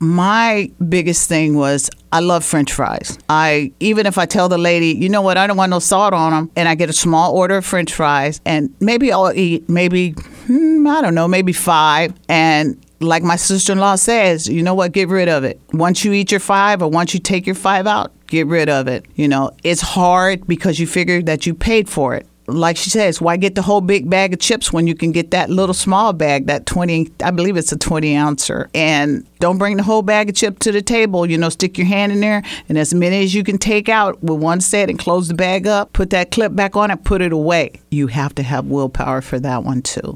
my biggest thing was I love French fries. Even if I tell the lady, you know what, I don't want no salt on them, and I get a small order of French fries, and maybe I'll eat maybe 5. And like my sister-in-law says, you know what, get rid of it. Once you eat your 5 or once you take your 5 out, get rid of it. It's hard because you figure that you paid for it. Like she says, why get the whole big bag of chips when you can get that little small bag, that 20, I believe it's a 20-ouncer. And don't bring the whole bag of chips to the table. Stick your hand in there, and as many as you can take out with one set and close the bag up, put that clip back on and put it away. You have to have willpower for that one, too.